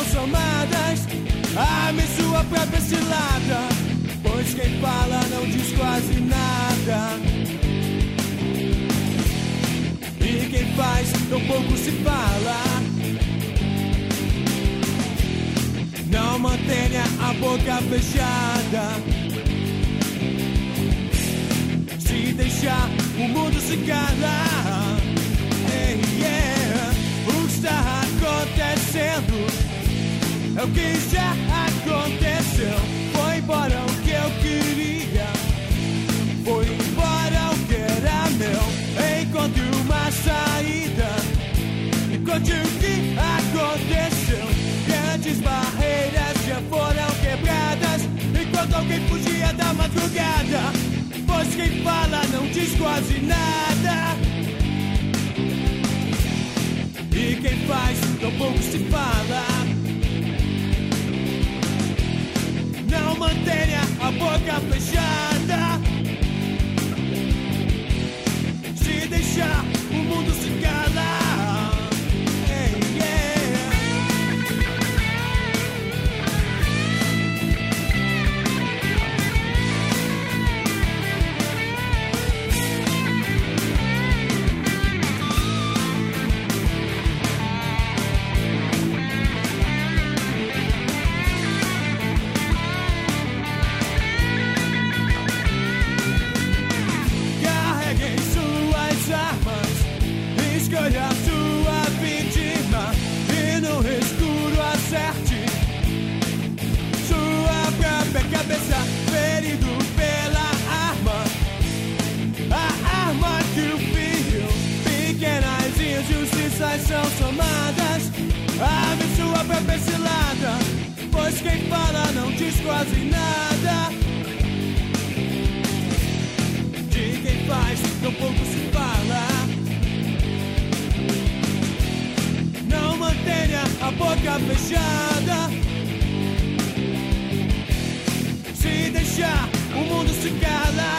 somadas. Ame sua própria cilada, pois quem fala não diz quase nada. E quem faz tão pouco se fala. Não mantenha a boca fechada. Se deixar, o mundo se cala. Hey, yeah. O que está acontecendo é o que já aconteceu. Foi embora o que eu queria, foi embora o que era meu. Encontre uma saída, encontre o que aconteceu. Grandes barreiras já foram quebradas, enquanto alguém fugia da madrugada. Pois quem fala não diz quase nada. E quem faz tão pouco se fala. Não mantenha a boca fechada. Se deixar, o mundo se cala. Hey, yeah. Escolha a sua vítima e no escuro acerte sua própria cabeça, ferido pela arma, a arma que o fio. Pequenas injustiças são somadas. Ame sua própria cilada, pois quem fala não diz quase nada. De quem faz tão pouco se fala. Não mantenha a boca fechada. Se deixar, o mundo se cala.